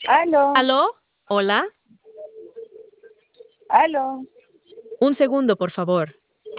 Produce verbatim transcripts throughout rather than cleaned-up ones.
Aló, ¿Aló? ¿Hola? aló. Un segundo, por favor.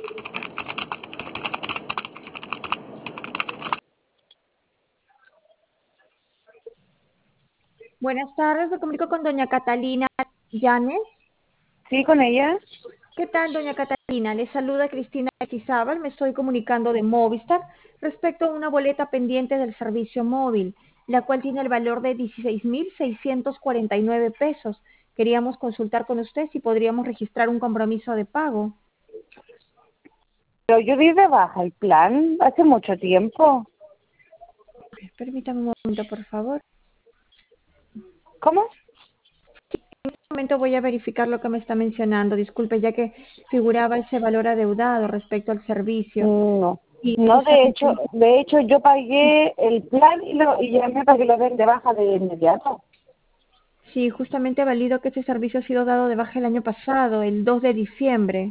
Buenas tardes, me comunico con doña Catalina Llanes. ¿Sí, con ella? ¿Qué tal, doña Catalina? Le saluda Cristina Chizábal, me estoy comunicando de Movistar respecto a una boleta pendiente del servicio móvil, la cual tiene el valor de dieciséis mil seiscientos cuarenta y nueve pesos. Queríamos consultar con usted si podríamos registrar un compromiso de pago. Pero yo di de baja el plan hace mucho tiempo. Permítame un momento, por favor. ¿Cómo? En este momento voy a verificar lo que me está mencionando. Disculpe, ya que figuraba ese valor adeudado respecto al servicio. No. Y No, de justamente hecho, de hecho yo pagué el plan y, lo, y llamé para que lo den de baja de inmediato. Sí, justamente valido que este servicio ha sido dado de baja el año pasado, el dos de diciembre.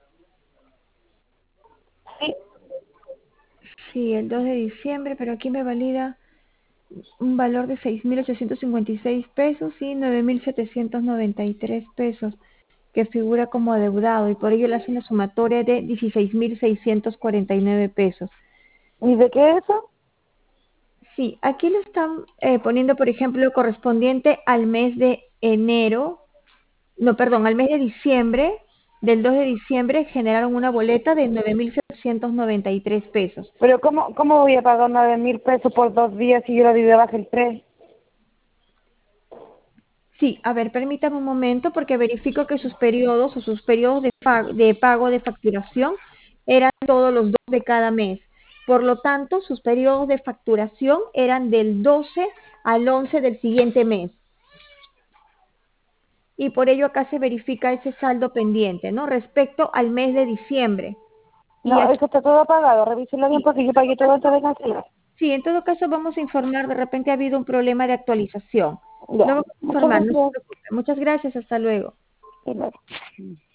Sí. Sí, el dos de diciembre, pero aquí me valida un valor de seis mil ochocientos cincuenta y seis pesos y nueve mil setecientos noventa y tres pesos, que figura como adeudado y por ello le hace una sumatoria de dieciséis mil seiscientos cuarenta y nueve pesos. ¿Y de qué es eso? Sí, aquí lo están eh, poniendo, por ejemplo, correspondiente al mes de enero. No, perdón, al mes de diciembre, del dos de diciembre, generaron una boleta de nueve mil setecientos noventa y tres pesos. Pero ¿cómo, cómo voy a pagar nueve mil pesos por dos días si yo lo di de baja el tres? Sí, a ver, permítame un momento porque verifico que sus periodos o sus periodos de pago, de pago de facturación eran todos los dos de cada mes. Por lo tanto, sus periodos de facturación eran del doce al once del siguiente mes. Y por ello acá se verifica ese saldo pendiente, ¿no? Respecto al mes de diciembre. Y No, aquí, eso está todo pagado. Revíselo bien sí, porque yo pagué todo antes de cancelar. sí, en todo caso vamos a informar, de repente ha habido un problema de actualización. Ya. Lo vamos a Muchas informar, no se gracias. preocupe. Muchas gracias, hasta luego. Y luego.